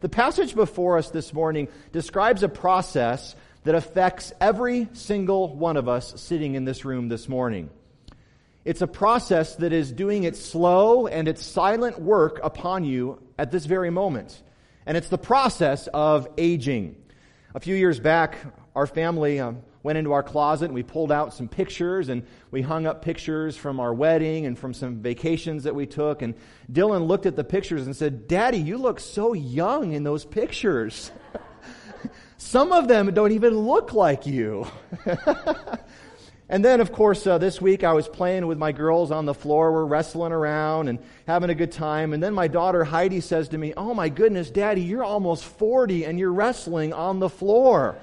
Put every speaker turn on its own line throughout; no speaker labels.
The passage before us this morning describes a process that affects every single one of us sitting in this room this morning. It's a process that is doing its slow and its silent work upon you at this very moment. And it's the process of aging. A few years back, our family went into our closet and we pulled out some pictures and we hung up pictures from our wedding and from some vacations that we took. And Dylan looked at the pictures and said, "Daddy, you look so young in those pictures. Some of them don't even look like you." And then, of course, this week I was playing with my girls on the floor. We're wrestling around and having a good time. And then my daughter Heidi says to me, "Oh my goodness, Daddy, you're almost 40 and you're wrestling on the floor."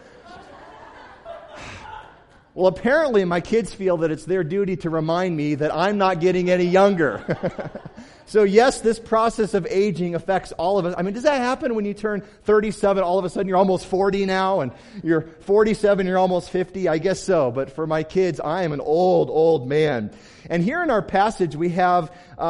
Well, apparently my kids feel that it's their duty to remind me that I'm not getting any younger. So yes, this process of aging affects all of us. I mean, does that happen when you turn 37, all of a sudden you're almost 40 now, and you're 47, you're almost 50? I guess so. But for my kids, I am an old man. And here in our passage, we have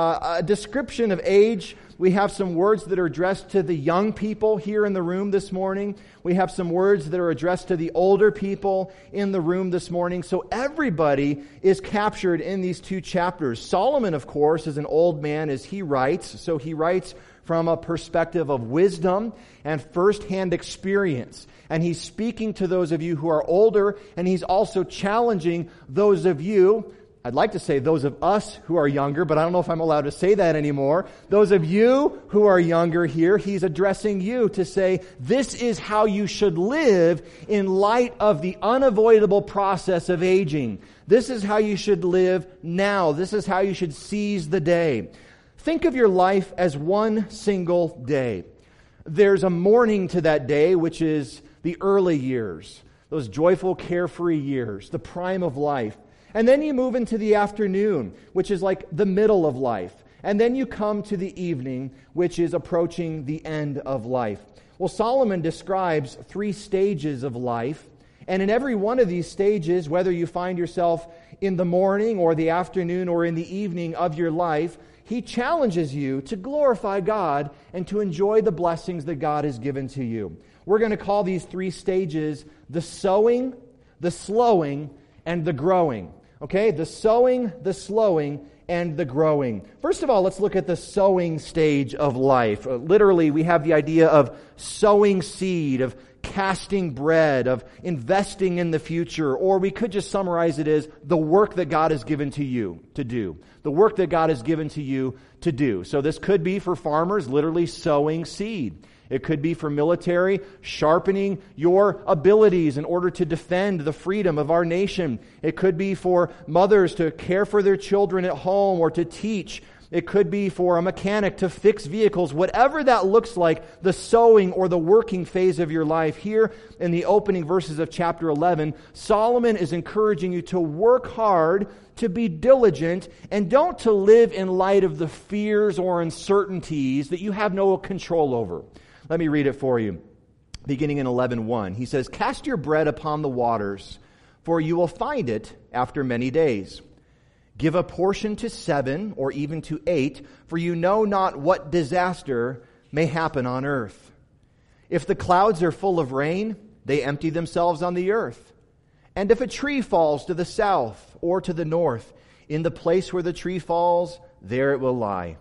a description of age. We have some words that are addressed to the young people here in the room this morning. We have some words that are addressed to the older people in the room this morning. So everybody is captured in these two chapters. Solomon, of course, is an old man as he writes. So he writes from a perspective of wisdom and firsthand experience. And he's speaking to those of you who are older, and he's also challenging those of you, I'd like to say those of us who are younger, but I don't know if I'm allowed to say that anymore. Those of you who are younger here, he's addressing you to say, this is how you should live in light of the unavoidable process of aging. This is how you should live now. This is how you should seize the day. Think of your life as one single day. There's a morning to that day, which is the early years, those joyful, carefree years, the prime of life. And then you move into the afternoon, which is like the middle of life. And then you come to the evening, which is approaching the end of life. Well, Solomon describes 3 stages of life. And in every one of these stages, whether you find yourself in the morning or the afternoon or in the evening of your life, he challenges you to glorify God and to enjoy the blessings that God has given to you. We're going to call these 3 stages the sowing, the slowing, and the growing. Okay, the sowing, the slowing, and the growing. First of all, let's look at the sowing stage of life. Literally, we have the idea of sowing seed, of casting bread, of investing in the future, or we could just summarize it as the work that God has given to you to do. The work that God has given to you to do. So this could be for farmers, literally sowing seed. It could be for military, sharpening your abilities in order to defend the freedom of our nation. It could be for mothers to care for their children at home or to teach. It could be for a mechanic to fix vehicles. Whatever that looks like, the sowing or the working phase of your life. Here in the opening verses of chapter 11, Solomon is encouraging you to work hard, to be diligent, and don't to live in light of the fears or uncertainties that you have no control over. Let me read it for you. Beginning in 11:1, he says, "Cast your bread upon the waters, for you will find it after many days. Give a portion to 7 or even to 8, for you know not what disaster may happen on earth. If the clouds are full of rain, they empty themselves on the earth. And if a tree falls to the south or to the north, in the place where the tree falls, there it will lie.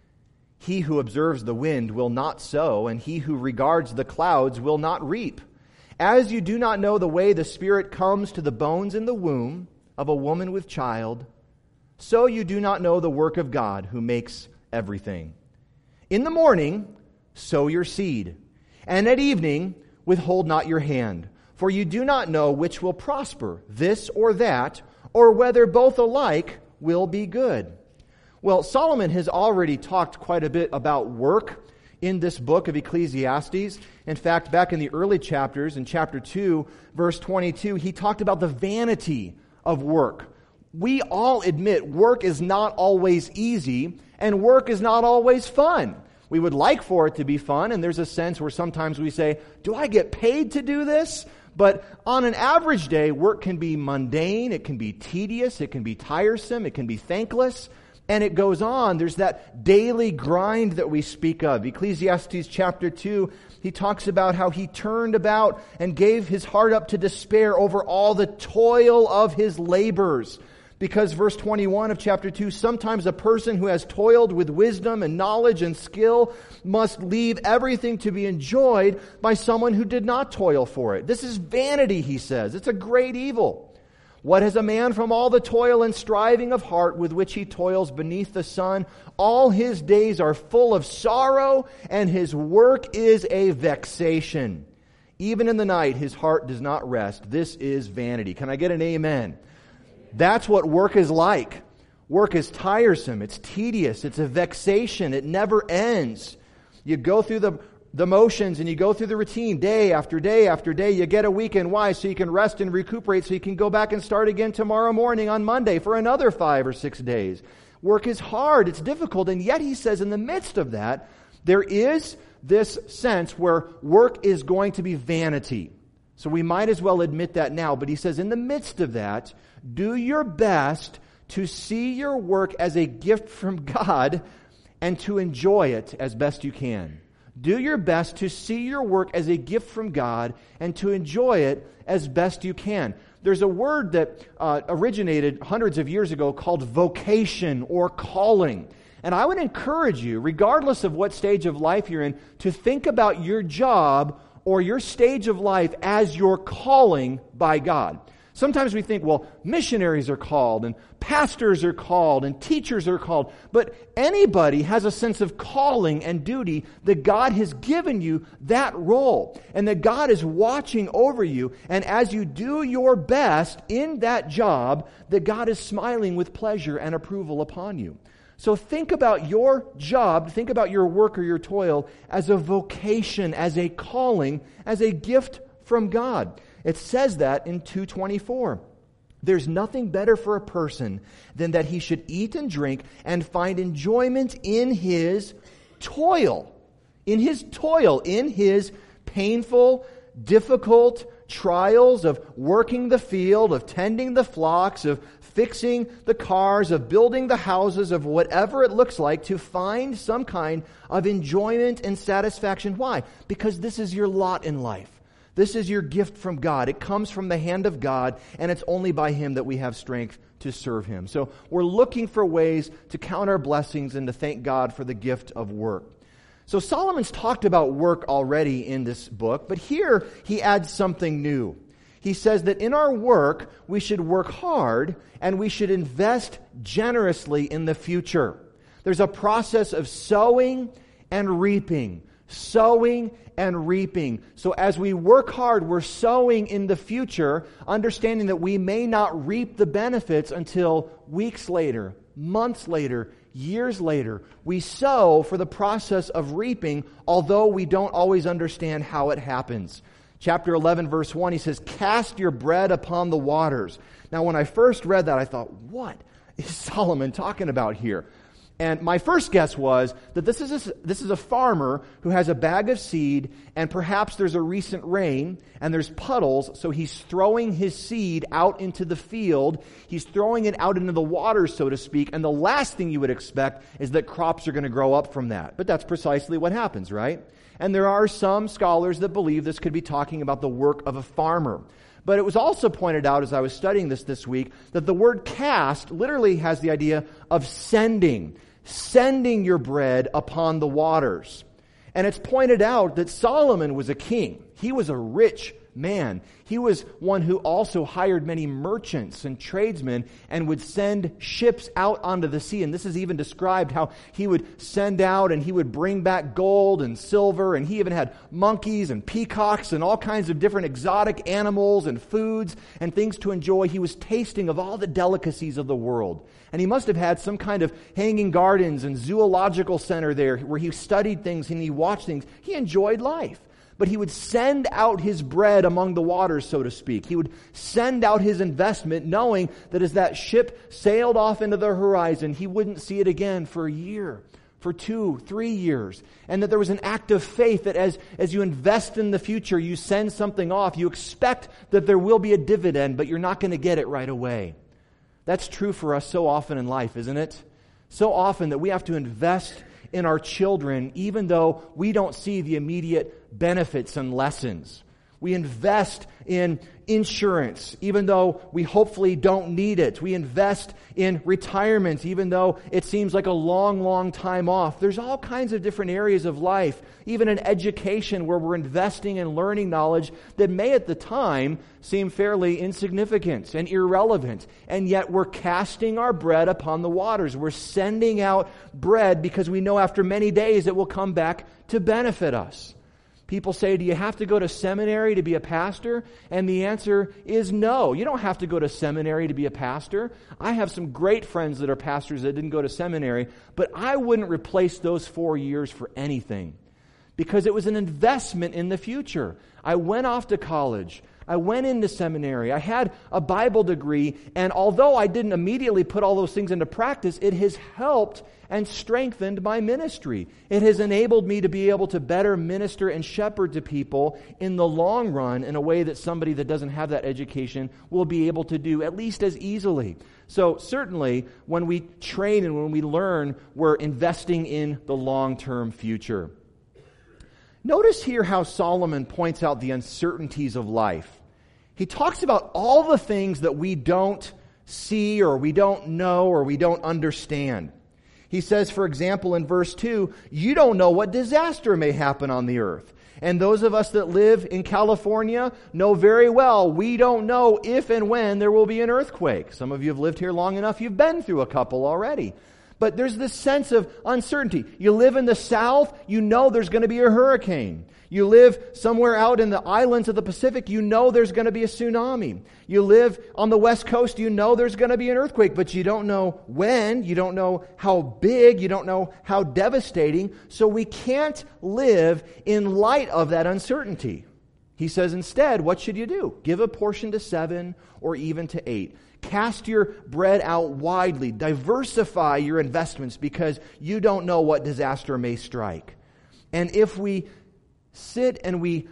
He who observes the wind will not sow, and he who regards the clouds will not reap. As you do not know the way the Spirit comes to the bones in the womb of a woman with child, so you do not know the work of God who makes everything. In the morning, sow your seed, and at evening, withhold not your hand, for you do not know which will prosper, this or that, or whether both alike will be good." Well, Solomon has already talked quite a bit about work in this book of Ecclesiastes. In fact, back in the early chapters, in chapter 2, verse 22, he talked about the vanity of work. We all admit work is not always easy, and work is not always fun. We would like for it to be fun, and there's a sense where sometimes we say, do I get paid to do this? But on an average day, work can be mundane, it can be tedious, it can be tiresome, it can be thankless. And it goes on. There's that daily grind that we speak of. Ecclesiastes chapter 2, he talks about how he turned about and gave his heart up to despair over all the toil of his labors. Because verse 21 of chapter 2, sometimes a person who has toiled with wisdom and knowledge and skill must leave everything to be enjoyed by someone who did not toil for it. This is vanity, he says. It's a great evil. What has a man from all the toil and striving of heart with which he toils beneath the sun? All his days are full of sorrow, and his work is a vexation. Even in the night, his heart does not rest. This is vanity. Can I get an amen? That's what work is like. Work is tiresome. It's tedious. It's a vexation. It never ends. You go through the motions and you go through the routine day after day after day. You get a weekend. Why? So you can rest and recuperate so you can go back and start again tomorrow morning on Monday for another 5 or 6 days. Work is hard. It's difficult. And yet he says in the midst of that, there is this sense where work is going to be vanity. So we might as well admit that now. But he says in the midst of that, do your best to see your work as a gift from God and to enjoy it as best you can. Do your best to see your work as a gift from God and to enjoy it as best you can. There's a word that originated hundreds of years ago called vocation or calling. And I would encourage you, regardless of what stage of life you're in, to think about your job or your stage of life as your calling by God. Sometimes we think, well, missionaries are called, and pastors are called, and teachers are called. But anybody has a sense of calling and duty that God has given you that role, and that God is watching over you. And as you do your best in that job, that God is smiling with pleasure and approval upon you. So think about your job, think about your work or your toil as a vocation, as a calling, as a gift from God. It says that in 2:24. There's nothing better for a person than that he should eat and drink and find enjoyment in his toil. In his toil, in his painful, difficult trials of working the field, of tending the flocks, of fixing the cars, of building the houses, of whatever it looks like, to find some kind of enjoyment and satisfaction. Why? Because this is your lot in life. This is your gift from God. It comes from the hand of God, and it's only by Him that we have strength to serve Him. So we're looking for ways to count our blessings and to thank God for the gift of work. So Solomon's talked about work already in this book, but here he adds something new. He says that in our work, we should work hard and we should invest generously in the future. There's a process of sowing and reaping. Sowing and reaping. So as we work hard, we're sowing in the future, understanding that we may not reap the benefits until weeks later, months later, years later. We sow for the process of reaping, although we don't always understand how it happens. Chapter 11, verse 1, he says, "Cast your bread upon the waters." Now, when I first read that, I thought, what is Solomon talking about here? And my first guess was that this is a farmer who has a bag of seed, and perhaps there's a recent rain, and there's puddles, so he's throwing his seed out into the field. He's throwing it out into the water, so to speak, and the last thing you would expect is that crops are going to grow up from that. But that's precisely what happens, right? And there are some scholars that believe this could be talking about the work of a farmer. But it was also pointed out as I was studying this week that the word cast literally has the idea of sending your bread upon the waters. And it's pointed out that Solomon was a king. He was a rich man. He was one who also hired many merchants and tradesmen and would send ships out onto the sea. And this is even described how he would send out and he would bring back gold and silver, and he even had monkeys and peacocks and all kinds of different exotic animals and foods and things to enjoy. He was tasting of all the delicacies of the world. And he must have had some kind of hanging gardens and zoological center there where he studied things and he watched things. He enjoyed life. But he would send out his bread among the waters, so to speak. He would send out his investment knowing that as that ship sailed off into the horizon, he wouldn't see it again for a year, for 2, 3 years. And that there was an act of faith that as you invest in the future, you send something off, you expect that there will be a dividend, but you're not going to get it right away. That's true for us so often in life, isn't it? So often that we have to invest in our children even though we don't see the immediate benefits and lessons. We invest in insurance, even though we hopefully don't need it. We invest in retirement, even though it seems like a long, long time off. There's all kinds of different areas of life, even in education, where we're investing in learning knowledge that may at the time seem fairly insignificant and irrelevant. And yet we're casting our bread upon the waters. We're sending out bread because we know after many days it will come back to benefit us. People say, do you have to go to seminary to be a pastor? And the answer is no. You don't have to go to seminary to be a pastor. I have some great friends that are pastors that didn't go to seminary, but I wouldn't replace those 4 years for anything because it was an investment in the future. I went off to college. I went into seminary. I had a Bible degree, and although I didn't immediately put all those things into practice, it has helped and strengthened my ministry. It has enabled me to be able to better minister and shepherd to people in the long run in a way that somebody that doesn't have that education will be able to do at least as easily. So certainly, when we train and when we learn, we're investing in the long-term future. Notice here how Solomon points out the uncertainties of life. He talks about all the things that we don't see or we don't know or we don't understand. He says, for example, in verse 2, you don't know what disaster may happen on the earth. And those of us that live in California know very well we don't know if and when there will be an earthquake. Some of you have lived here long enough, you've been through a couple already. But there's this sense of uncertainty. You live in the South, you know there's going to be a hurricane. You live somewhere out in the islands of the Pacific, you know there's going to be a tsunami. You live on the West Coast, you know there's going to be an earthquake, but you don't know when, you don't know how big, you don't know how devastating. So we can't live in light of that uncertainty. He says instead, what should you do? Give a portion to 7 or even to 8. Cast your bread out widely. Diversify your investments because you don't know what disaster may strike. And if we sit and we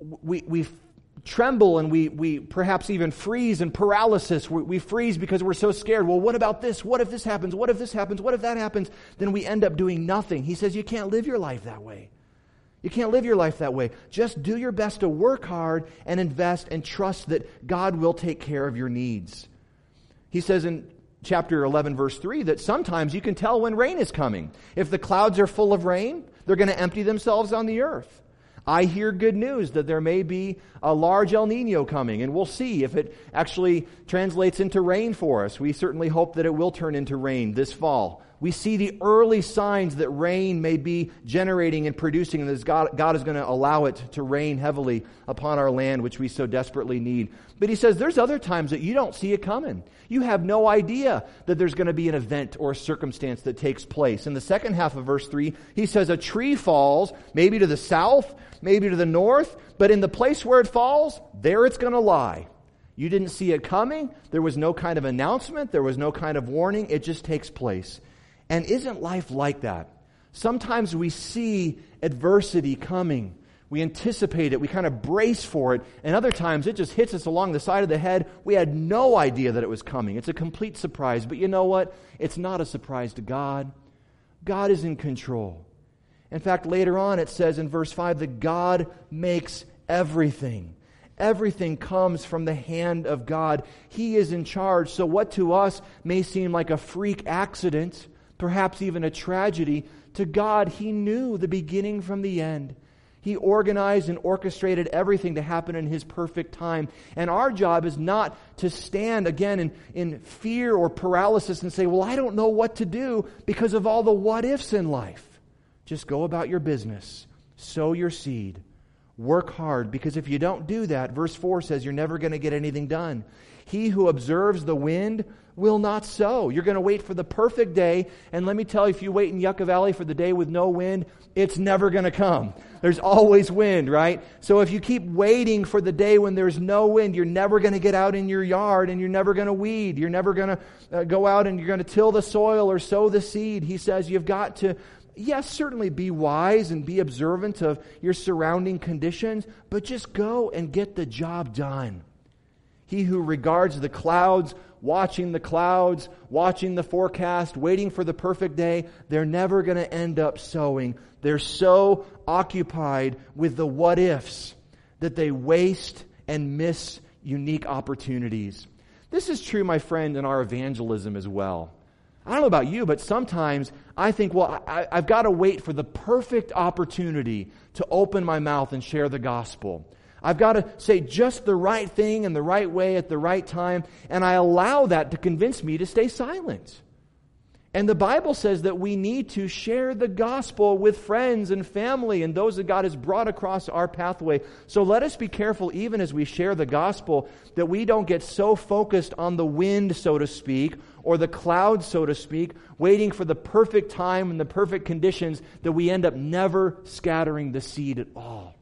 tremble and we perhaps even freeze in paralysis, we freeze because we're so scared. Well, what about this? What if this happens? What if this happens? What if that happens? Then we end up doing nothing. He says you can't live your life that way. You can't live your life that way. Just do your best to work hard and invest and trust that God will take care of your needs. He says in chapter 11, verse 3, that sometimes you can tell when rain is coming. If the clouds are full of rain, they're going to empty themselves on the earth. I hear good news that there may be a large El Nino coming, and we'll see if it actually translates into rain for us. We certainly hope that it will turn into rain this fall. We see the early signs that rain may be generating and producing, and that God is going to allow it to rain heavily upon our land, which we so desperately need. But he says there's other times that you don't see it coming. You have no idea that there's going to be an event or a circumstance that takes place. In the second half of verse 3, he says a tree falls, maybe to the south, maybe to the north, but in the place where it falls, there it's going to lie. You didn't see it coming. There was no kind of announcement. There was no kind of warning. It just takes place. And isn't life like that? Sometimes we see adversity coming. We anticipate it. We kind of brace for it. And other times it just hits us along the side of the head. We had no idea that it was coming. It's a complete surprise. But you know what? It's not a surprise to God. God is in control. In fact, later on it says in verse 5 that God makes everything. Everything comes from the hand of God. He is in charge. So what to us may seem like a freak accident, perhaps even a tragedy, to God, He knew the beginning from the end. He organized and orchestrated everything to happen in His perfect time. And our job is not to stand again in fear or paralysis and say, well, I don't know what to do because of all the what-ifs in life. Just go about your business. Sow your seed. Work hard, because if you don't do that, verse 4 says you're never going to get anything done. He who observes the wind will not sow. You're going to wait for the perfect day, and let me tell you, if you wait in Yucca Valley for the day with no wind, it's never going to come. There's always wind, right? So if you keep waiting for the day when there's no wind, you're never going to get out in your yard, and you're never going to weed. You're never going to go out and you're going to till the soil or sow the seed. He says you've got to, yes, certainly be wise and be observant of your surrounding conditions, but just go and get the job done. He who regards the clouds watching the clouds, watching the forecast, waiting for the perfect day, they're never going to end up sowing. They're so occupied with the what ifs that they waste and miss unique opportunities. This is true, my friend, in our evangelism as well. I don't know about you, but sometimes I think, well, I've got to wait for the perfect opportunity to open my mouth and share the gospel. I've got to say just the right thing in the right way at the right time, and I allow that to convince me to stay silent. And the Bible says that we need to share the gospel with friends and family and those that God has brought across our pathway. So let us be careful, even as we share the gospel, that we don't get so focused on the wind, so to speak, or the clouds, so to speak, waiting for the perfect time and the perfect conditions, that we end up never scattering the seed at all.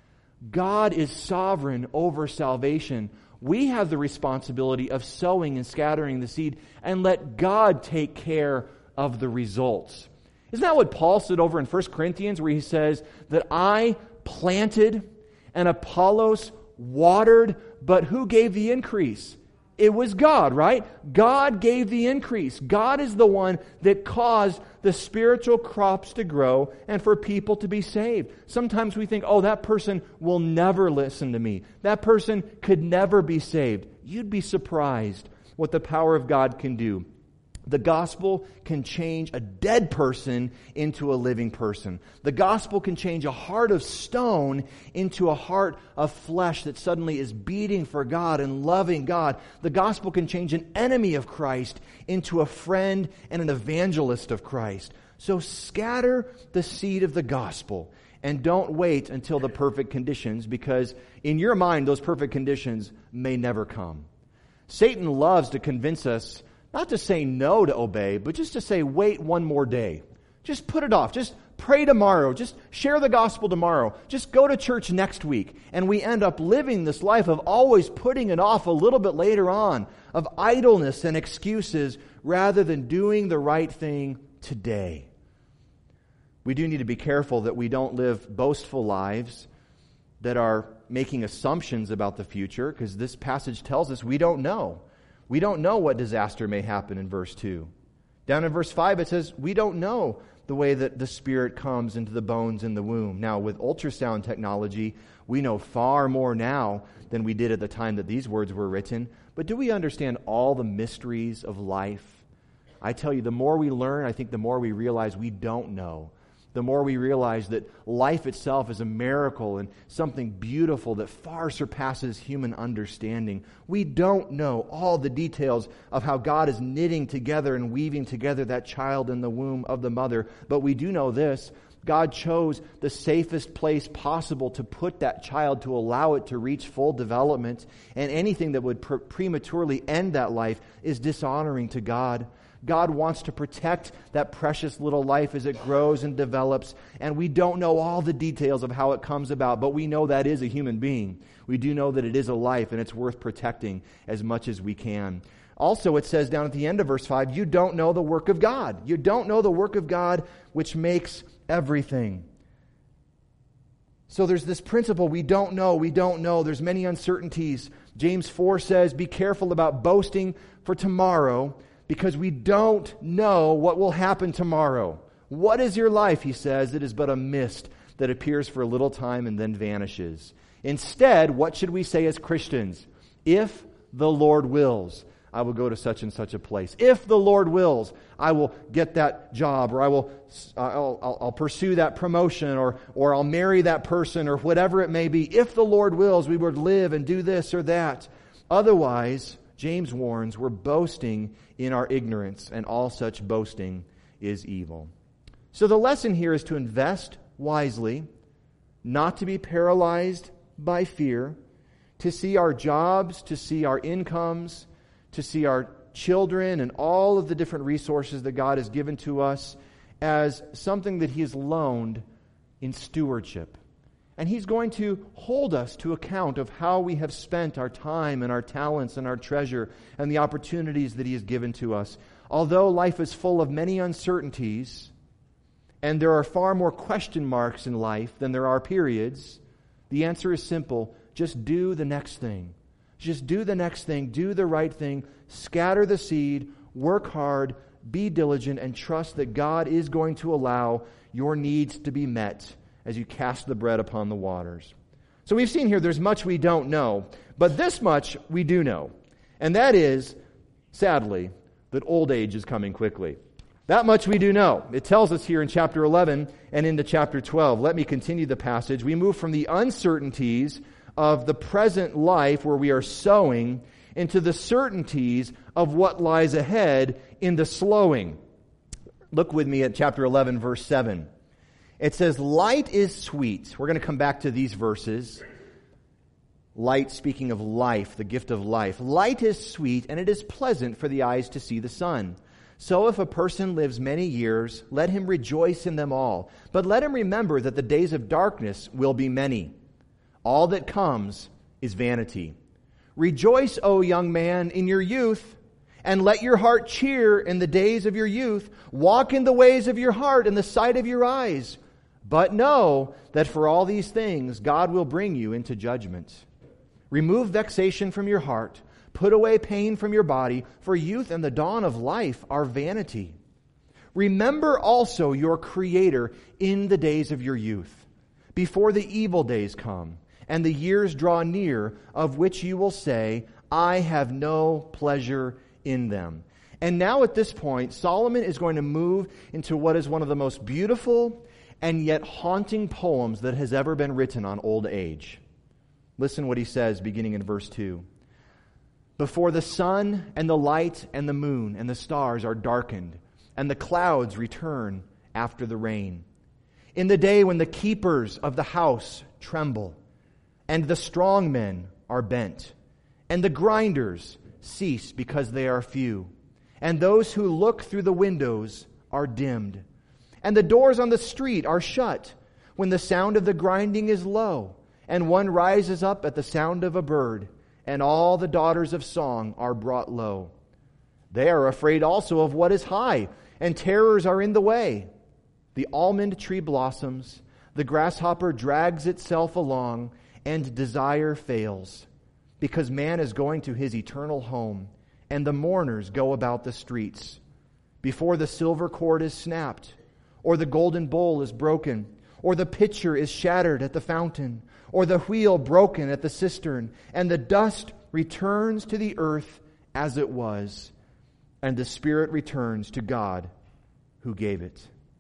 God is sovereign over salvation. We have the responsibility of sowing and scattering the seed, and let God take care of the results. Isn't that what Paul said over in 1 Corinthians, where he says that I planted and Apollos watered, but who gave the increase? It was God, right? God gave the increase. God is the one that caused the spiritual crops to grow and for people to be saved. Sometimes we think, oh, that person will never listen to me. That person could never be saved. You'd be surprised what the power of God can do. The gospel can change a dead person into a living person. The gospel can change a heart of stone into a heart of flesh that suddenly is beating for God and loving God. The gospel can change an enemy of Christ into a friend and an evangelist of Christ. So scatter the seed of the gospel and don't wait until the perfect conditions, because in your mind those perfect conditions may never come. Satan loves to convince us not to say no to obey, but just to say, wait one more day. Just put it off. Just pray tomorrow. Just share the gospel tomorrow. Just go to church next week. And we end up living this life of always putting it off a little bit later on, of idleness and excuses, rather than doing the right thing today. We do need to be careful that we don't live boastful lives that are making assumptions about the future, because this passage tells us we don't know. We don't know what disaster may happen in verse 2. Down in verse 5 it says, we don't know the way that the Spirit comes into the bones in the womb. Now, with ultrasound technology, we know far more now than we did at the time that these words were written. But do we understand all the mysteries of life? I tell you, the more we learn, I think the more we realize we don't know. The more we realize that life itself is a miracle and something beautiful that far surpasses human understanding. We don't know all the details of how God is knitting together and weaving together that child in the womb of the mother. But we do know this: God chose the safest place possible to put that child, to allow it to reach full development. And anything that would prematurely end that life is dishonoring to God. God wants to protect that precious little life as it grows and develops, and we don't know all the details of how it comes about, but we know that is a human being. We do know that it is a life, and it's worth protecting as much as we can. Also, it says down at the end of verse 5, you don't know the work of God. You don't know the work of God which makes everything. So there's this principle, we don't know. There's many uncertainties. James 4 says, be careful about boasting for tomorrow, because we don't know what will happen tomorrow. What is your life, he says? It is but a mist that appears for a little time and then vanishes. Instead, what should we say as Christians? If the Lord wills, I will go to such and such a place. If the Lord wills, I will get that job, or I'll pursue that promotion, or I'll marry that person, or whatever it may be. If the Lord wills, we would live and do this or that. Otherwise, James warns, we're boasting in our ignorance, and all such boasting is evil. So the lesson here is to invest wisely, not to be paralyzed by fear, to see our jobs, to see our incomes, to see our children and all of the different resources that God has given to us as something that He has loaned in stewardship. And He's going to hold us to account of how we have spent our time and our talents and our treasure and the opportunities that He has given to us. Although life is full of many uncertainties, and there are far more question marks in life than there are periods, the answer is simple. Just do the next thing. Just do the next thing, do the right thing, scatter the seed, work hard, be diligent, and trust that God is going to allow your needs to be met as you cast the bread upon the waters. So we've seen here there's much we don't know, but this much we do know. And that is, sadly, that old age is coming quickly. That much we do know. It tells us here in chapter 11 and into chapter 12. Let me continue the passage. We move from the uncertainties of the present life where we are sowing into the certainties of what lies ahead in the slowing. Look with me at chapter 11, verse 7. It says, light is sweet. We're going to come back to these verses. Light, speaking of life, the gift of life. Light is sweet, and it is pleasant for the eyes to see the sun. So if a person lives many years, let him rejoice in them all. But let him remember that the days of darkness will be many. All that comes is vanity. Rejoice, O young man, in your youth, and let your heart cheer in the days of your youth. Walk in the ways of your heart in the sight of your eyes. But know that for all these things God will bring you into judgment. Remove vexation from your heart. Put away pain from your body, for youth and the dawn of life are vanity. Remember also your Creator in the days of your youth, before the evil days come, and the years draw near, of which you will say, I have no pleasure in them. And now at this point, Solomon is going to move into what is one of the most beautiful and yet haunting poems that has ever been written on old age. Listen what he says beginning in verse 2. Before the sun and the light and the moon and the stars are darkened, and the clouds return after the rain. In the day when the keepers of the house tremble, and the strong men are bent, and the grinders cease because they are few, and those who look through the windows are dimmed, and the doors on the street are shut, when the sound of the grinding is low, and one rises up at the sound of a bird, and all the daughters of song are brought low. They are afraid also of what is high, and terrors are in the way. The almond tree blossoms, the grasshopper drags itself along, and desire fails, because man is going to his eternal home, and the mourners go about the streets. Before the silver cord is snapped, or the golden bowl is broken, or the pitcher is shattered at the fountain, or the wheel broken at the cistern, and the dust returns to the earth as it was, and the spirit returns to God who gave it.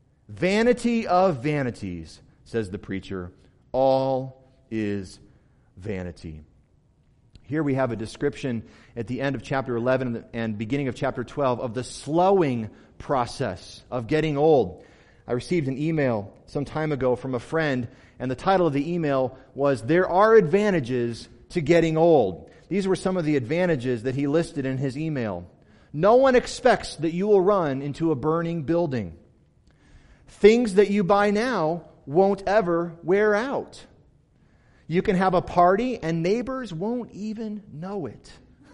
Vanity of vanities, says the preacher, all is vanity. Here we have a description at the end of chapter 11 and beginning of chapter 12 of the slowing process of getting old. I received an email some time ago from a friend, and the title of the email was, There Are Advantages to Getting Old. These were some of the advantages that he listed in his email. No one expects that you will run into a burning building. Things that you buy now won't ever wear out. You can have a party and neighbors won't even know it.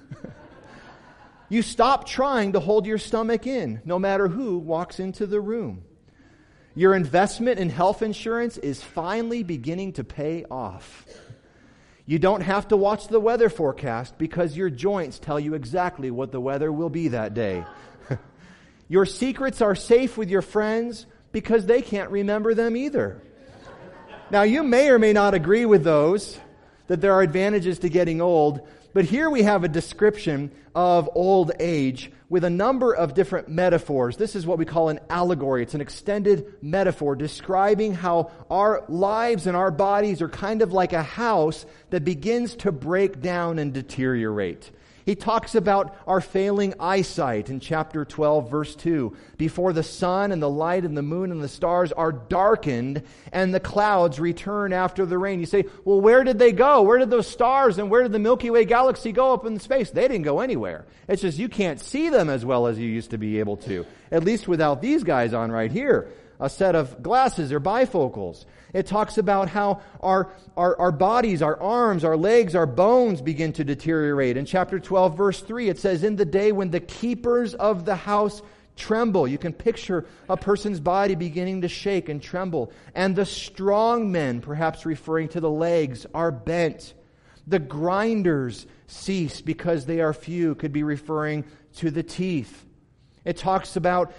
You stop trying to hold your stomach in, no matter who walks into the room. Your investment in health insurance is finally beginning to pay off. You don't have to watch the weather forecast because your joints tell you exactly what the weather will be that day. Your secrets are safe with your friends because they can't remember them either. Now, you may or may not agree with those, that there are advantages to getting old, but here we have a description of old age with a number of different metaphors. This is what we call an allegory. It's an extended metaphor describing how our lives and our bodies are kind of like a house that begins to break down and deteriorate. He talks about our failing eyesight in chapter 12, verse 2. Before the sun and the light and the moon and the stars are darkened and the clouds return after the rain. You say, well, where did they go? Where did those stars and where did the Milky Way galaxy go up in space? They didn't go anywhere. It's just you can't see them as well as you used to be able to. At least without these guys on right here. A set of glasses or bifocals. It talks about how our bodies, our arms, our legs, our bones begin to deteriorate. In chapter 12, verse 3, it says, in the day when the keepers of the house tremble. You can picture a person's body beginning to shake and tremble. And the strong men, perhaps referring to the legs, are bent. The grinders cease because they are few, could be referring to the teeth. It talks about,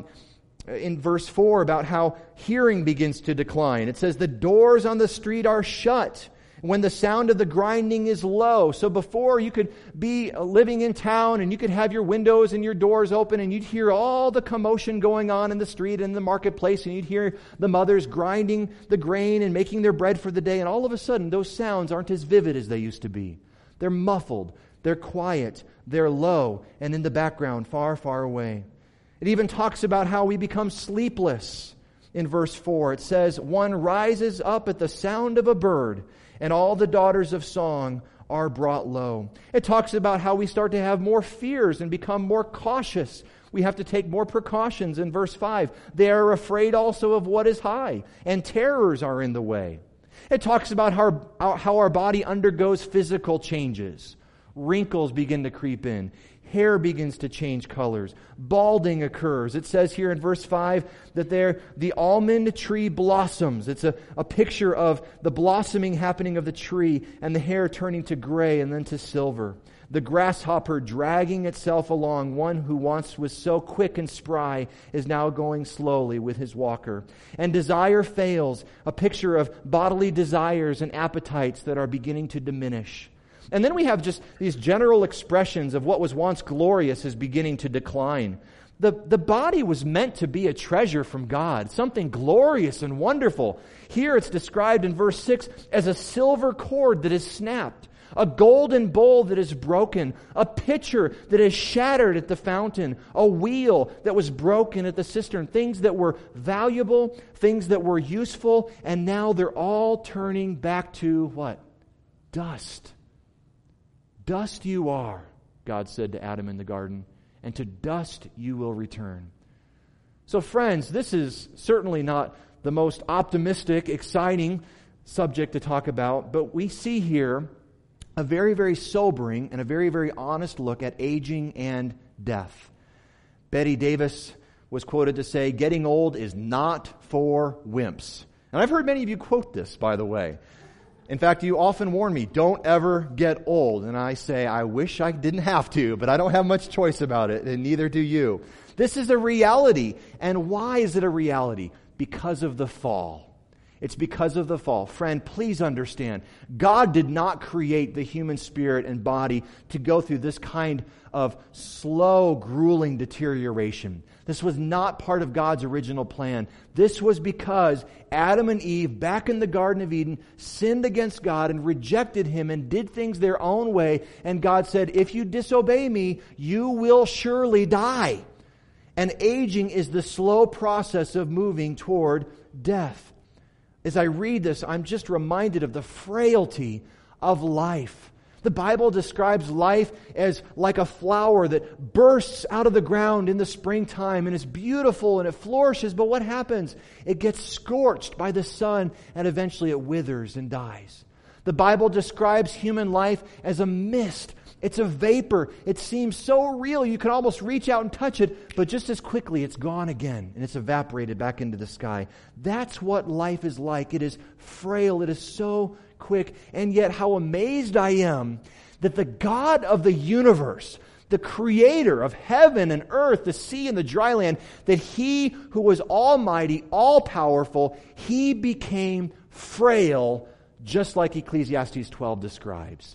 in verse 4, about how hearing begins to decline. It says, the doors on the street are shut when the sound of the grinding is low. So before, you could be living in town and you could have your windows and your doors open and you'd hear all the commotion going on in the street and the marketplace, and you'd hear the mothers grinding the grain and making their bread for the day, and all of a sudden those sounds aren't as vivid as they used to be. They're muffled, they're quiet, they're low, and in the background, far, far away. It even talks about how we become sleepless. In verse 4, it says, one rises up at the sound of a bird, and all the daughters of song are brought low. It talks about how we start to have more fears and become more cautious. We have to take more precautions. In verse 5, they are afraid also of what is high, and terrors are in the way. It talks about how our body undergoes physical changes. Wrinkles begin to creep in. Hair begins to change colors. Balding occurs. It says here in verse 5 that the almond tree blossoms. It's a picture of the blossoming happening of the tree and the hair turning to gray and then to silver. The grasshopper dragging itself along, one who once was so quick and spry is now going slowly with his walker. And desire fails, a picture of bodily desires and appetites that are beginning to diminish. And then we have just these general expressions of what was once glorious is beginning to decline. The body was meant to be a treasure from God, something glorious and wonderful. Here it's described in verse 6 as a silver cord that is snapped, a golden bowl that is broken, a pitcher that is shattered at the fountain, a wheel that was broken at the cistern, things that were valuable, things that were useful, and now they're all turning back to what? Dust. Dust you are, God said to Adam in the garden, and to dust you will return. So friends, this is certainly not the most optimistic, exciting subject to talk about, but we see here a very, very sobering and a very, very honest look at aging and death. Betty Davis was quoted to say, "Getting old is not for wimps." And I've heard many of you quote this, by the way. In fact, you often warn me, don't ever get old. And I say, I wish I didn't have to, but I don't have much choice about it, and neither do you. This is a reality. And why is it a reality? Because of the fall. It's because of the fall. Friend, please understand, God did not create the human spirit and body to go through this kind of slow, grueling deterioration. This was not part of God's original plan. This was because Adam and Eve, back in the Garden of Eden, sinned against God and rejected Him and did things their own way. And God said, if you disobey me, you will surely die. And aging is the slow process of moving toward death. As I read this, I'm just reminded of the frailty of life. The Bible describes life as like a flower that bursts out of the ground in the springtime and is beautiful and it flourishes, but what happens? It gets scorched by the sun and eventually it withers and dies. The Bible describes human life as a mist. It's a vapor. It seems so real you can almost reach out and touch it, but just as quickly it's gone again and it's evaporated back into the sky. That's what life is like. It is frail. It is so quick. And yet how amazed I am that the God of the universe, the creator of heaven and earth, the sea and the dry land, that He who was almighty, all-powerful, He became frail, just like Ecclesiastes 12 describes.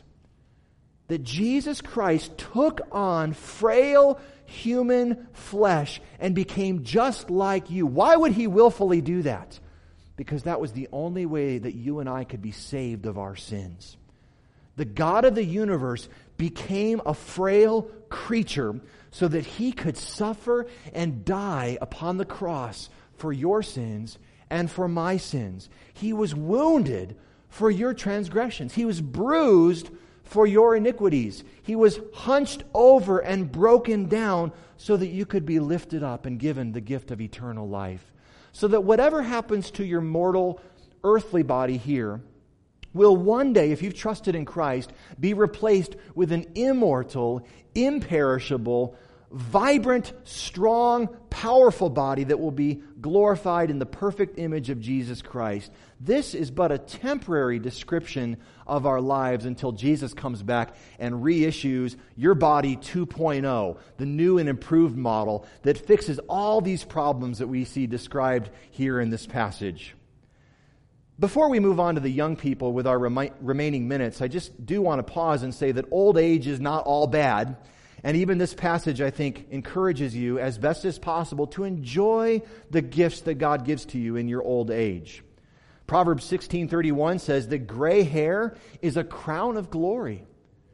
That Jesus Christ took on frail human flesh and became just like you. Why would He willfully do that? Because that was the only way that you and I could be saved of our sins. The God of the universe became a frail creature so that He could suffer and die upon the cross for your sins and for my sins. He was wounded for your transgressions. He was bruised for your iniquities. He was hunched over and broken down so that you could be lifted up and given the gift of eternal life. So that whatever happens to your mortal earthly body here will one day, if you've trusted in Christ, be replaced with an immortal, imperishable, vibrant, strong, powerful body that will be glorified in the perfect image of Jesus Christ. This is but a temporary description of our lives until Jesus comes back and reissues Your Body 2.0, the new and improved model that fixes all these problems that we see described here in this passage. Before we move on to the young people with our remaining minutes, I just do want to pause and say that old age is not all bad. And even this passage, I think, encourages you as best as possible to enjoy the gifts that God gives to you in your old age. Proverbs 16:31 says that gray hair is a crown of glory.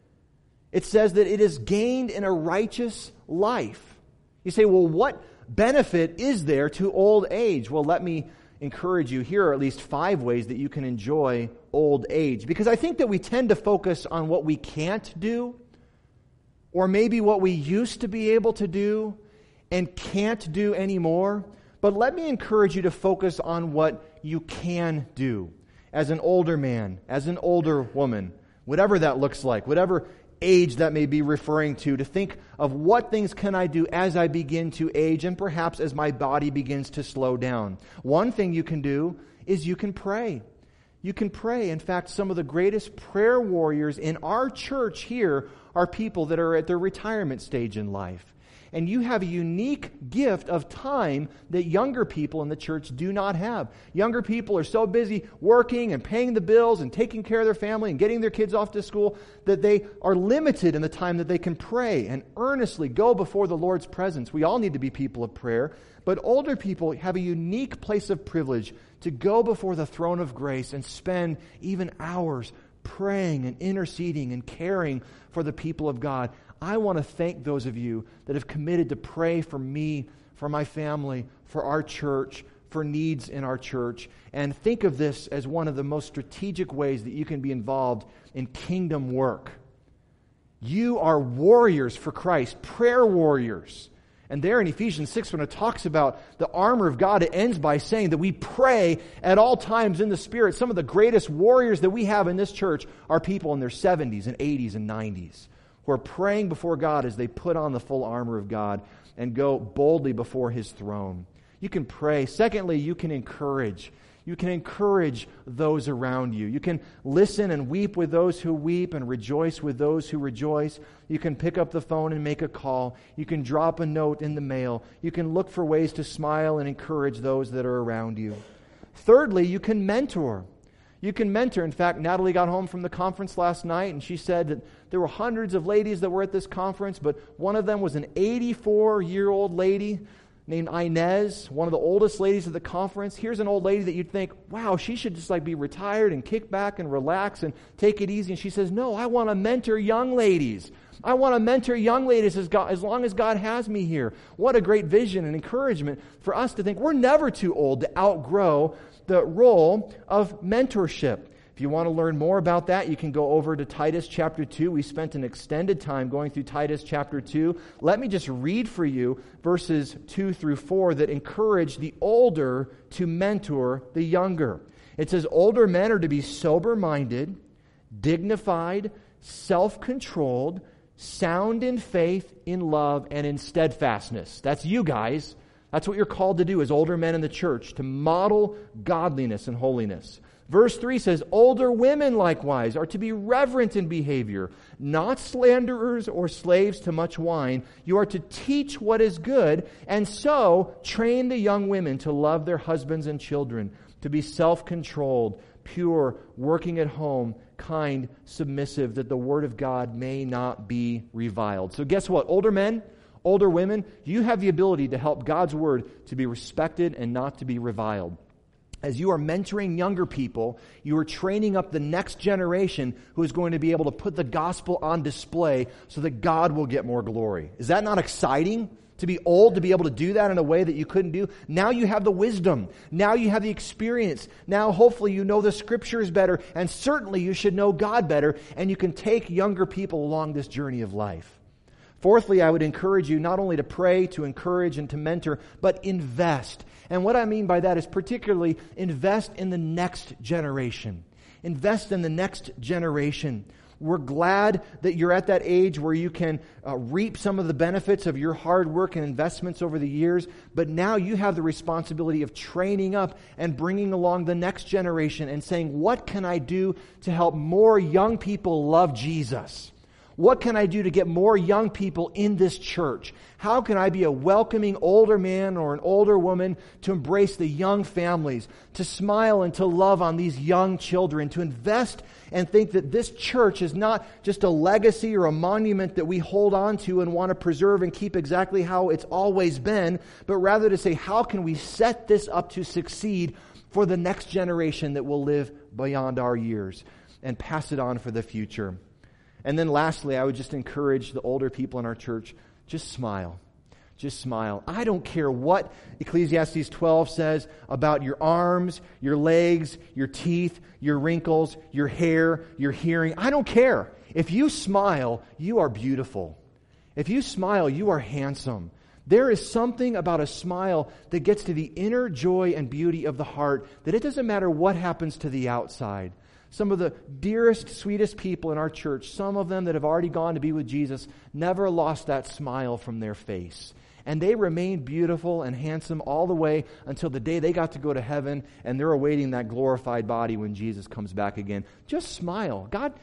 It says that it is gained in a righteous life. You say, well, what benefit is there to old age? Well, let me encourage you. Here are at least 5 ways that you can enjoy old age. Because I think that we tend to focus on what we can't do, or maybe what we used to be able to do and can't do anymore. But let me encourage you to focus on what you can do as an older man, as an older woman, whatever that looks like, whatever age that may be referring to think of what things can I do as I begin to age and perhaps as my body begins to slow down. One thing you can do is you can pray. You can pray. In fact, some of the greatest prayer warriors in our church here are people that are at their retirement stage in life. And you have a unique gift of time that younger people in the church do not have. Younger people are so busy working and paying the bills and taking care of their family and getting their kids off to school that they are limited in the time that they can pray and earnestly go before the Lord's presence. We all need to be people of prayer, but older people have a unique place of privilege to go before the throne of grace and spend even hours praying and interceding and caring for the people of God. I want to thank those of you that have committed to pray for me, for my family, for our church, for needs in our church. And think of this as one of the most strategic ways that you can be involved in kingdom work. You are warriors for Christ, prayer warriors. And there in Ephesians 6, when it talks about the armor of God, it ends by saying that we pray at all times in the Spirit. Some of the greatest warriors that we have in this church are people in their 70s and 80s and 90s who are praying before God as they put on the full armor of God and go boldly before His throne. You can pray. Secondly, you can encourage. You can encourage those around you. You can listen and weep with those who weep and rejoice with those who rejoice. You can pick up the phone and make a call. You can drop a note in the mail. You can look for ways to smile and encourage those that are around you. Thirdly, you can mentor. You can mentor. In fact, Natalie got home from the conference last night and she said that there were hundreds of ladies that were at this conference, but one of them was an 84-year-old lady named Inez, one of the oldest ladies at the conference. Here's an old lady that you'd think, wow, she should just be retired and kick back and relax and take it easy. And she says, no, I want to mentor young ladies. I want to mentor young ladies as long as God has me here. What a great vision and encouragement for us to think we're never too old to outgrow the role of mentorship. If you want to learn more about that, you can go over to Titus chapter 2. We spent an extended time going through Titus chapter 2. Let me just read for you verses 2 through 4 that encourage the older to mentor the younger. It says, older men are to be sober-minded, dignified, self-controlled, sound in faith, in love, and in steadfastness. That's you guys. That's what you're called to do as older men in the church, to model godliness and holiness. Verse 3 says, older women likewise are to be reverent in behavior, not slanderers or slaves to much wine. You are to teach what is good, and so train the young women to love their husbands and children, to be self-controlled, pure, working at home, kind, submissive, that the word of God may not be reviled. So guess what? Older men, older women, you have the ability to help God's word to be respected and not to be reviled. As you are mentoring younger people, you are training up the next generation who is going to be able to put the gospel on display so that God will get more glory. Is that not exciting? To be old, to be able to do that in a way that you couldn't do? Now you have the wisdom. Now you have the experience. Now hopefully you know the Scriptures better, and certainly you should know God better, and you can take younger people along this journey of life. Fourthly, I would encourage you not only to pray, to encourage, and to mentor, but invest. And what I mean by that is particularly invest in the next generation. Invest in the next generation. We're glad that you're at that age where you can reap some of the benefits of your hard work and investments over the years, but now you have the responsibility of training up and bringing along the next generation and saying, what can I do to help more young people love Jesus? What can I do to get more young people in this church? How can I be a welcoming older man or an older woman to embrace the young families, to smile and to love on these young children, to invest and think that this church is not just a legacy or a monument that we hold on to and want to preserve and keep exactly how it's always been, but rather to say, how can we set this up to succeed for the next generation that will live beyond our years and pass it on for the future? And then lastly, I would just encourage the older people in our church, just smile. Just smile. I don't care what Ecclesiastes 12 says about your arms, your legs, your teeth, your wrinkles, your hair, your hearing. I don't care. If you smile, you are beautiful. If you smile, you are handsome. There is something about a smile that gets to the inner joy and beauty of the heart that it doesn't matter what happens to the outside. Some of the dearest, sweetest people in our church, some of them that have already gone to be with Jesus, never lost that smile from their face. And they remained beautiful and handsome all the way until the day they got to go to heaven and they're awaiting that glorified body when Jesus comes back again. Just smile.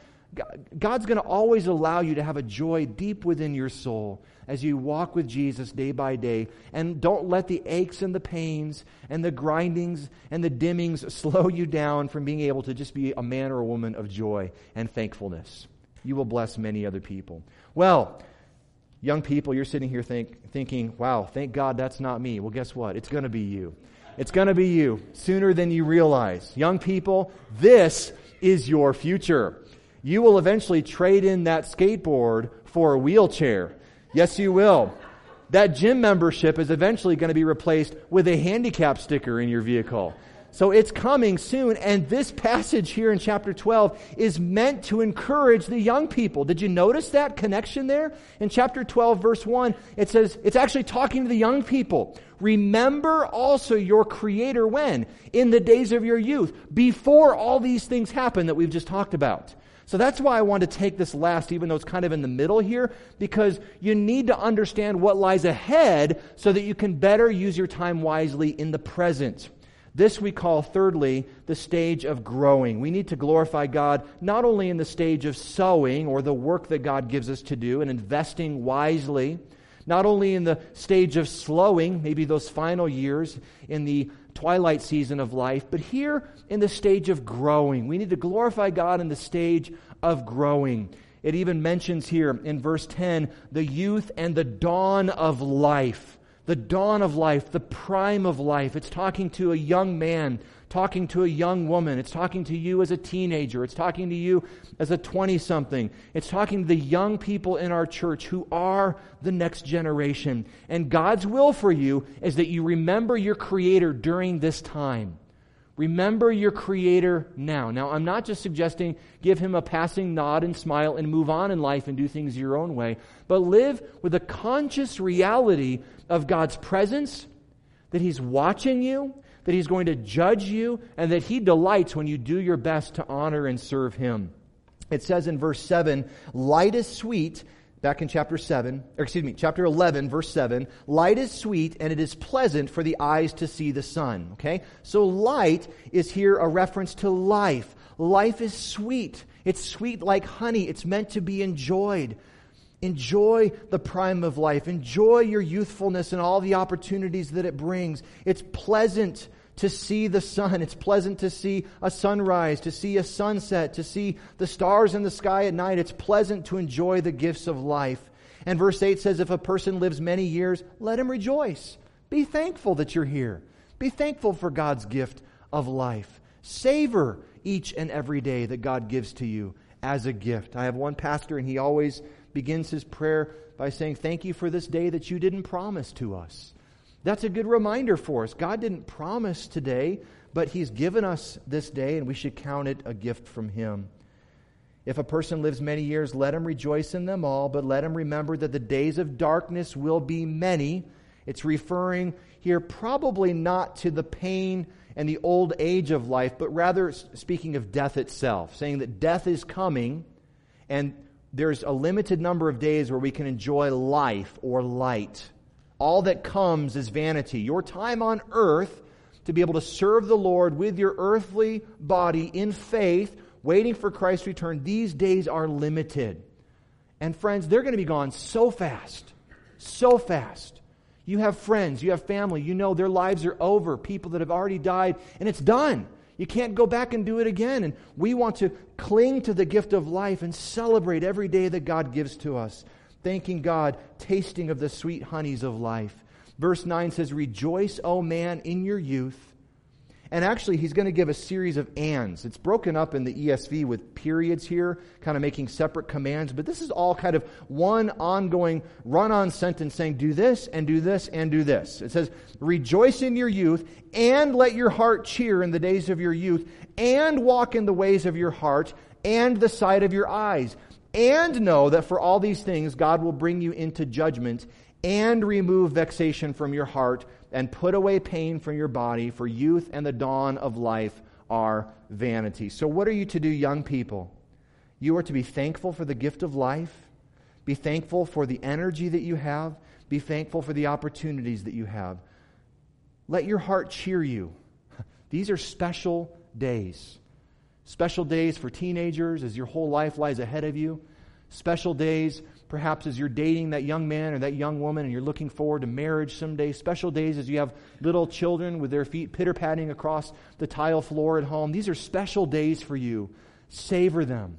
God's going to always allow you to have a joy deep within your soul as you walk with Jesus day by day. And don't let the aches and the pains and the grindings and the dimmings slow you down from being able to just be a man or a woman of joy and thankfulness. You will bless many other people. Well, young people, you're sitting here thinking, wow, thank God that's not me. Well, guess what? It's going to be you. It's going to be you sooner than you realize. Young people, this is your future. You will eventually trade in that skateboard for a wheelchair. Yes, you will. That gym membership is eventually going to be replaced with a handicap sticker in your vehicle. So it's coming soon, and this passage here in chapter 12 is meant to encourage the young people. Did you notice that connection there? In chapter 12, verse 1, it says, it's actually talking to the young people. Remember also your Creator when? In the days of your youth, before all these things happen that we've just talked about. So that's why I want to take this last, even though it's kind of in the middle here, because you need to understand what lies ahead so that you can better use your time wisely in the present. This we call, thirdly, the stage of growing. We need to glorify God not only in the stage of sowing or the work that God gives us to do and investing wisely, not only in the stage of slowing, maybe those final years in the twilight season of life, but here in the stage of growing. We need to glorify God in the stage of growing. It even mentions here in verse 10, the youth and the dawn of life. The dawn of life, the prime of life. It's talking to a young man, talking to a young woman. It's talking to you as a teenager. It's talking to you as a 20-something. It's talking to the young people in our church who are the next generation. And God's will for you is that you remember your Creator during this time. Remember your Creator now. Now, I'm not just suggesting give Him a passing nod and smile and move on in life and do things your own way, but live with a conscious reality of God's presence, that He's watching you, that He's going to judge you, and that He delights when you do your best to honor and serve Him. It says in verse 7, light is sweet, back in chapter 11, verse 7, light is sweet and it is pleasant for the eyes to see the sun. Okay? So light is here a reference to life. Life is sweet. It's sweet like honey. It's meant to be enjoyed. Enjoy the prime of life. Enjoy your youthfulness and all the opportunities that it brings. It's pleasant to see the sun. It's pleasant to see a sunrise, to see a sunset, to see the stars in the sky at night. It's pleasant to enjoy the gifts of life. And verse 8 says, if a person lives many years, let him rejoice. Be thankful that you're here. Be thankful for God's gift of life. Savor each and every day that God gives to you as a gift. I have one pastor, and he always begins his prayer by saying, thank you for this day that you didn't promise to us. That's a good reminder for us. God didn't promise today, but He's given us this day, and we should count it a gift from Him. If a person lives many years, let him rejoice in them all, but let him remember that the days of darkness will be many. It's referring here probably not to the pain and the old age of life, but rather speaking of death itself, saying that death is coming, and there's a limited number of days where we can enjoy life or light. All that comes is vanity. Your time on earth to be able to serve the Lord with your earthly body in faith, waiting for Christ's return, these days are limited. And friends, they're going to be gone so fast. So fast. You have friends, you have family, you know their lives are over, people that have already died, and it's done. You can't go back and do it again. And we want to cling to the gift of life and celebrate every day that God gives to us, thanking God, tasting of the sweet honeys of life. Verse 9 says, "Rejoice, O man, in your youth." And actually, he's going to give a series of ands. It's broken up in the ESV with periods here, kind of making separate commands. But this is all kind of one ongoing run-on sentence saying, do this, and do this, and do this. It says, "Rejoice in your youth, and let your heart cheer in the days of your youth, and walk in the ways of your heart, and the sight of your eyes. And know that for all these things God will bring you into judgment, and remove vexation from your heart, and put away pain from your body, for youth and the dawn of life are vanity." So what are you to do, young people? You are to be thankful for the gift of life, be thankful for the energy that you have, be thankful for the opportunities that you have. Let your heart cheer you. These are special days. Special days for teenagers as your whole life lies ahead of you. Special days perhaps as you're dating that young man or that young woman and you're looking forward to marriage someday. Special days as you have little children with their feet pitter-patting across the tile floor at home. These are special days for you. Savor them.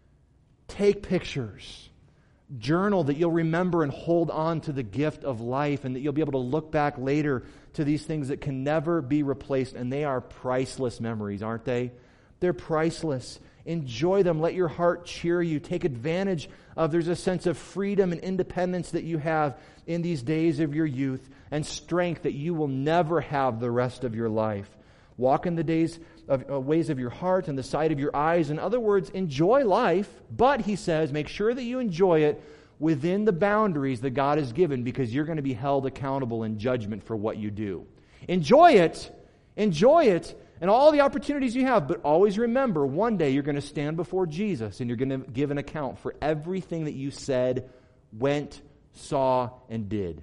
Take pictures. Journal that you'll remember and hold on to the gift of life, and that you'll be able to look back later to these things that can never be replaced. And they are priceless memories, aren't they? They're priceless. Enjoy them. Let your heart cheer you. Take advantage of, there's a sense of freedom and independence that you have in these days of your youth, and strength that you will never have the rest of your life. Walk in the ways of your heart and the sight of your eyes. In other words, enjoy life, but, he says, make sure that you enjoy it within the boundaries that God has given, because you're going to be held accountable in judgment for what you do. Enjoy it. Enjoy it. And all the opportunities you have, but always remember, one day you're going to stand before Jesus and you're going to give an account for everything that you said, went, saw, and did.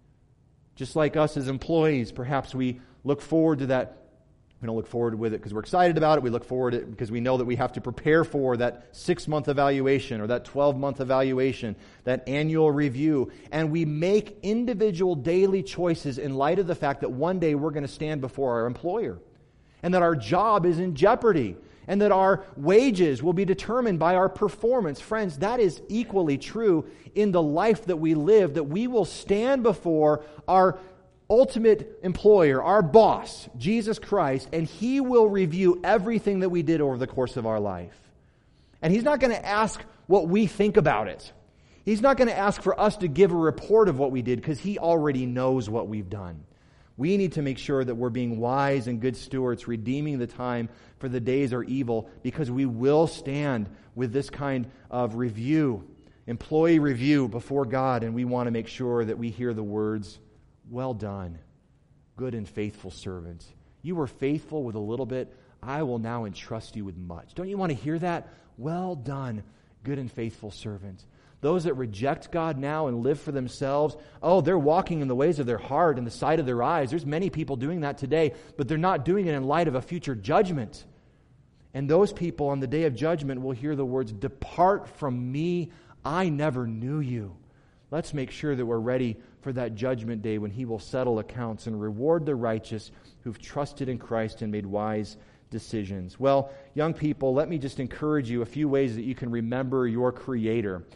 Just like us as employees, perhaps we look forward to that. We don't look forward with it because we're excited about it. We look forward to it because we know that we have to prepare for that 6-month evaluation or that 12-month evaluation, that annual review. And we make individual daily choices in light of the fact that one day we're going to stand before our employer, and that our job is in jeopardy, and that our wages will be determined by our performance. Friends, that is equally true in the life that we live, that we will stand before our ultimate employer, our boss, Jesus Christ, and He will review everything that we did over the course of our life. And He's not going to ask what we think about it. He's not going to ask for us to give a report of what we did, because He already knows what we've done. We need to make sure that we're being wise and good stewards, redeeming the time, for the days are evil, because we will stand with this kind of review, employee review before God, and we want to make sure that we hear the words, "Well done, good and faithful servant. You were faithful with a little bit. I will now entrust you with much." Don't you want to hear that? Well done, good and faithful servant. Those that reject God now and live for themselves, they're walking in the ways of their heart and the sight of their eyes. There's many people doing that today, but they're not doing it in light of a future judgment. And those people on the day of judgment will hear the words, "Depart from me, I never knew you." Let's make sure that we're ready for that judgment day when He will settle accounts and reward the righteous who've trusted in Christ and made wise decisions. Well, young people, let me just encourage you a few ways that you can remember your Creator.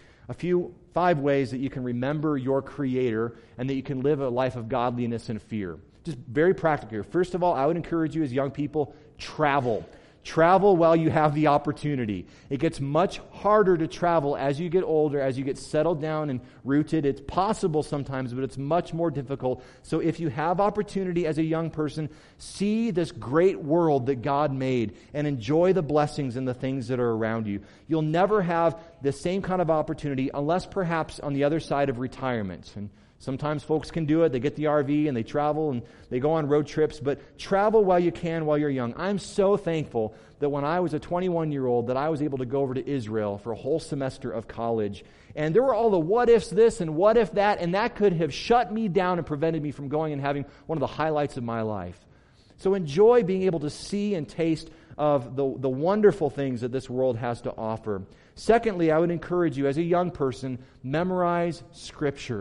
5 ways that you can remember your Creator and that you can live a life of godliness and fear. Just very practical. First of all, I would encourage you as young people, travel. Travel while you have the opportunity. It gets much harder to travel as you get older, as you get settled down and rooted. It's possible sometimes, but it's much more difficult. So if you have opportunity as a young person, see this great world that God made and enjoy the blessings and the things that are around you. You'll never have the same kind of opportunity unless perhaps on the other side of retirement. And Sometimes folks can do it. They get the RV and they travel and they go on road trips, but travel while you can while you're young. I'm so thankful that when I was a 21-year-old that I was able to go over to Israel for a whole semester of college. And there were all the what ifs this and what if that, and that could have shut me down and prevented me from going and having one of the highlights of my life. So enjoy being able to see and taste of the wonderful things that this world has to offer. Secondly, I would encourage you as a young person, memorize Scripture.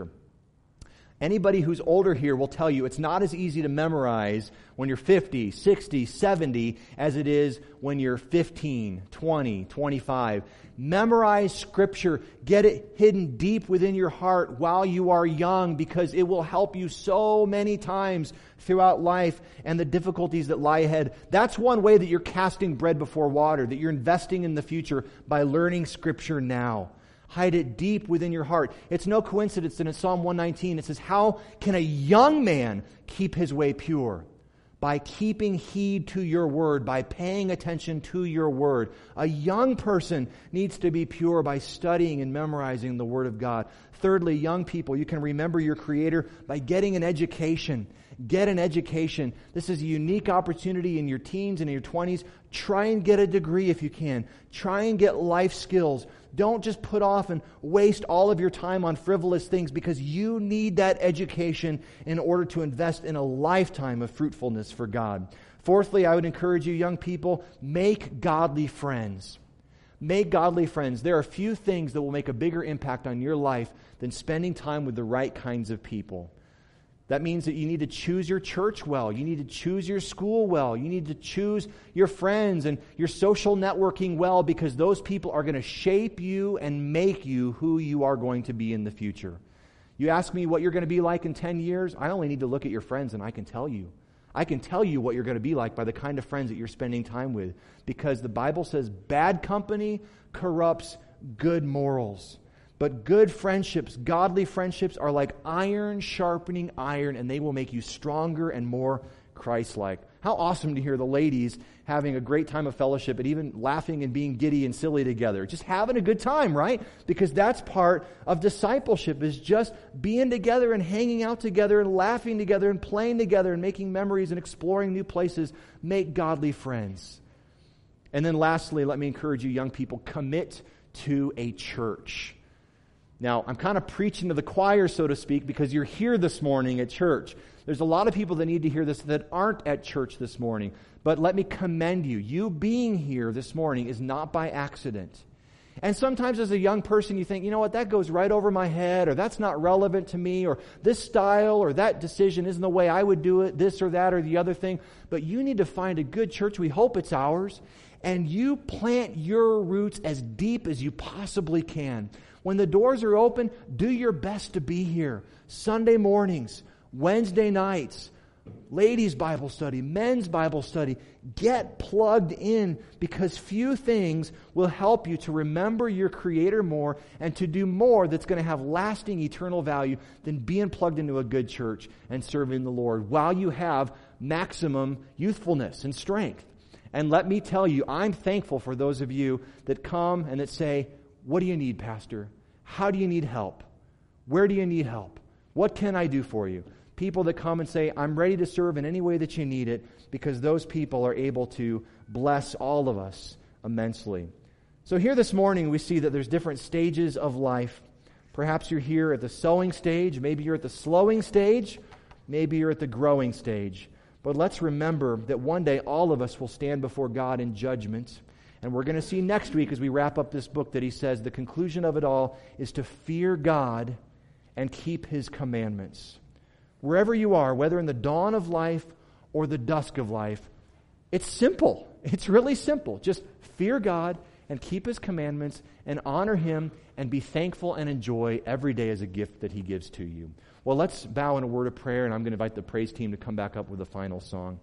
Anybody who's older here will tell you it's not as easy to memorize when you're 50, 60, 70 as it is when you're 15, 20, 25. Memorize Scripture. Get it hidden deep within your heart while you are young, because it will help you so many times throughout life and the difficulties that lie ahead. That's one way that you're casting bread before water, that you're investing in the future by learning Scripture now. Hide it deep within your heart. It's no coincidence that in Psalm 119 it says, how can a young man keep his way pure? By keeping heed to your word, by paying attention to your word. A young person needs to be pure by studying and memorizing the word of God. Thirdly, young people, you can remember your Creator by getting an education. Get an education. This is a unique opportunity in your teens and in your 20s. Try and get a degree if you can. Try and get life skills. Don't just put off and waste all of your time on frivolous things, because you need that education in order to invest in a lifetime of fruitfulness for God. Fourthly, I would encourage you, young people, make godly friends. Make godly friends. There are few things that will make a bigger impact on your life than spending time with the right kinds of people. That means that you need to choose your church well. You need to choose your school well. You need to choose your friends and your social networking well, because those people are going to shape you and make you who you are going to be in the future. You ask me what you're going to be like in 10 years, I only need to look at your friends and I can tell you. I can tell you what you're going to be like by the kind of friends that you're spending time with, because the Bible says bad company corrupts good morals. But good friendships, godly friendships, are like iron sharpening iron, and they will make you stronger and more Christ-like. How awesome to hear the ladies having a great time of fellowship and even laughing and being giddy and silly together. Just having a good time, right? Because that's part of discipleship, is just being together and hanging out together and laughing together and playing together and making memories and exploring new places. Make godly friends. And then lastly, let me encourage you, young people, commit to a church. Now, I'm kind of preaching to the choir, so to speak, because you're here this morning at church. There's a lot of people that need to hear this that aren't at church this morning. But let me commend you. You being here this morning is not by accident. And sometimes as a young person, you think, you know what, that goes right over my head, or that's not relevant to me, or this style or that decision isn't the way I would do it, this or that or the other thing. But you need to find a good church. We hope it's ours. And you plant your roots as deep as you possibly can. When the doors are open, do your best to be here. Sunday mornings, Wednesday nights, ladies' Bible study, men's Bible study. Get plugged in, because few things will help you to remember your Creator more and to do more that's going to have lasting eternal value than being plugged into a good church and serving the Lord while you have maximum youthfulness and strength. And let me tell you, I'm thankful for those of you that come and that say, what do you need, Pastor? How do you need help? Where do you need help? What can I do for you? People that come and say, I'm ready to serve in any way that you need it, because those people are able to bless all of us immensely. So here this morning we see that there's different stages of life. Perhaps you're here at the sowing stage, maybe you're at the slowing stage, maybe you're at the growing stage. But let's remember that one day all of us will stand before God in judgment. And we're going to see next week as we wrap up this book that he says the conclusion of it all is to fear God and keep His commandments. Wherever you are, whether in the dawn of life or the dusk of life, it's simple. It's really simple. Just fear God and keep His commandments and honor Him and be thankful and enjoy every day as a gift that He gives to you. Well, let's bow in a word of prayer, and I'm going to invite the praise team to come back up with a final song.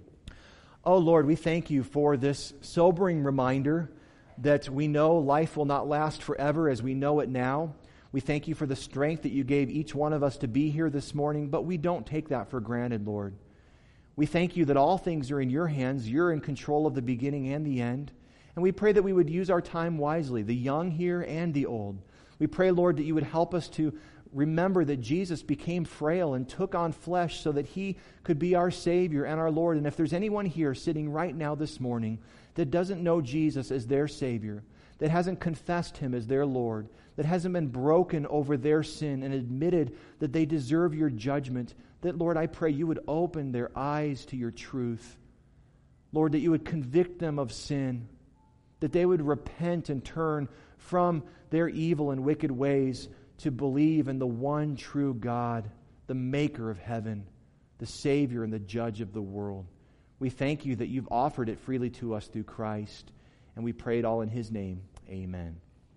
Oh, Lord, we thank You for this sobering reminder that we know life will not last forever as we know it now. We thank You for the strength that You gave each one of us to be here this morning, but we don't take that for granted, Lord. We thank You that all things are in Your hands. You're in control of the beginning and the end. And we pray that we would use our time wisely, the young here and the old. We pray, Lord, that You would help us to remember that Jesus became frail and took on flesh so that He could be our Savior and our Lord. And if there's anyone here sitting right now this morning that doesn't know Jesus as their Savior, that hasn't confessed Him as their Lord, that hasn't been broken over their sin and admitted that they deserve your judgment, that, Lord, I pray you would open their eyes to your truth. Lord, that you would convict them of sin, that they would repent and turn from their evil and wicked ways to believe in the one true God, the maker of heaven, the Savior and the judge of the world. We thank you that you've offered it freely to us through Christ, and we pray it all in His name. Amen.